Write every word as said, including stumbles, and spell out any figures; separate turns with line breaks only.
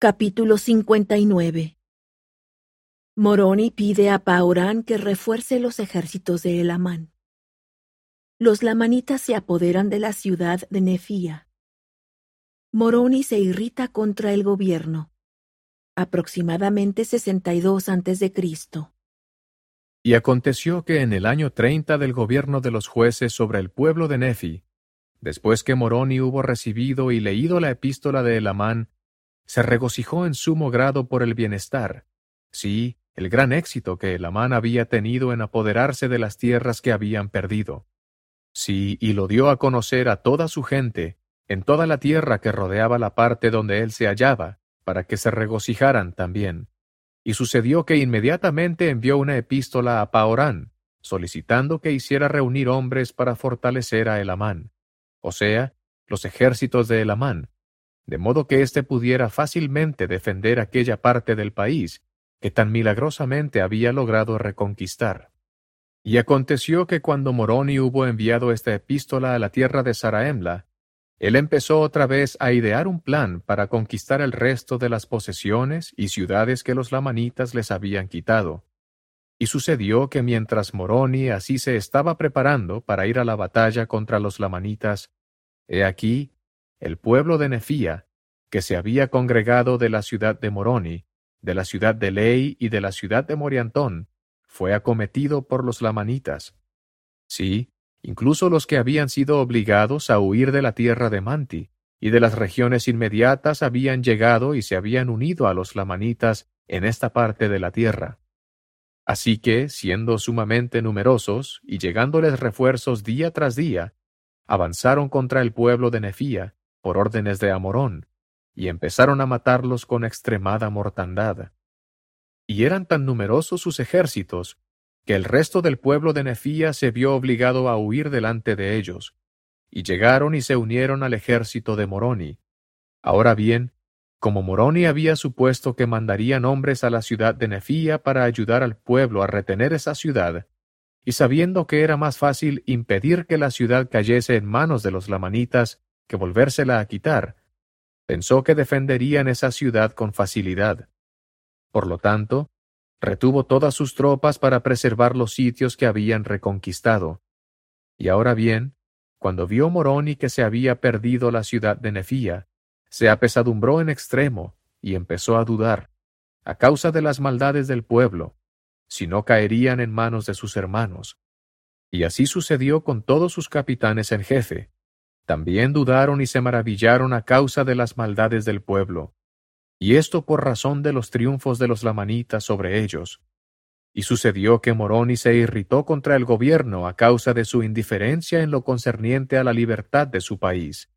Capítulo cincuenta y nueve. Moroni pide a Paorán que refuerce los ejércitos de Elamán. Los lamanitas se apoderan de la ciudad de Nefía. Moroni se irrita contra el gobierno. Aproximadamente sesenta y dos antes de Cristo.
Y aconteció que en el año treinta del gobierno de los jueces sobre el pueblo de Nefi, después que Moroni hubo recibido y leído la epístola de Elamán, se regocijó en sumo grado por el bienestar, sí, el gran éxito que Elamán había tenido en apoderarse de las tierras que habían perdido. Sí, y lo dio a conocer a toda su gente, en toda la tierra que rodeaba la parte donde él se hallaba, para que se regocijaran también. Y sucedió que inmediatamente envió una epístola a Paorán, solicitando que hiciera reunir hombres para fortalecer a Elamán, o sea, los ejércitos de Elamán, de modo que éste pudiera fácilmente defender aquella parte del país que tan milagrosamente había logrado reconquistar. Y aconteció que cuando Moroni hubo enviado esta epístola a la tierra de Zaraemla, él empezó otra vez a idear un plan para conquistar el resto de las posesiones y ciudades que los lamanitas les habían quitado. Y sucedió que mientras Moroni así se estaba preparando para ir a la batalla contra los lamanitas, he aquí, el pueblo de Nefía, que se había congregado de la ciudad de Moroni, de la ciudad de Lei y de la ciudad de Moriantón, fue acometido por los lamanitas. Sí, incluso los que habían sido obligados a huir de la tierra de Manti y de las regiones inmediatas habían llegado y se habían unido a los lamanitas en esta parte de la tierra. Así que, siendo sumamente numerosos y llegándoles refuerzos día tras día, avanzaron contra el pueblo de Nefía por órdenes de Amorón, y empezaron a matarlos con extremada mortandad. Y eran tan numerosos sus ejércitos, que el resto del pueblo de Nefía se vio obligado a huir delante de ellos, y llegaron y se unieron al ejército de Moroni. Ahora bien, como Moroni había supuesto que mandarían hombres a la ciudad de Nefía para ayudar al pueblo a retener esa ciudad, y sabiendo que era más fácil impedir que la ciudad cayese en manos de los lamanitas que volvérsela a quitar, pensó que defenderían esa ciudad con facilidad. Por lo tanto, retuvo todas sus tropas para preservar los sitios que habían reconquistado. Y ahora bien, cuando vio Moroni que se había perdido la ciudad de Nefía, se apesadumbró en extremo y empezó a dudar, a causa de las maldades del pueblo, si no caerían en manos de sus hermanos. Y así sucedió con todos sus capitanes en jefe. También dudaron y se maravillaron a causa de las maldades del pueblo, y esto por razón de los triunfos de los lamanitas sobre ellos. Y sucedió que Moroni se irritó contra el gobierno a causa de su indiferencia en lo concerniente a la libertad de su país,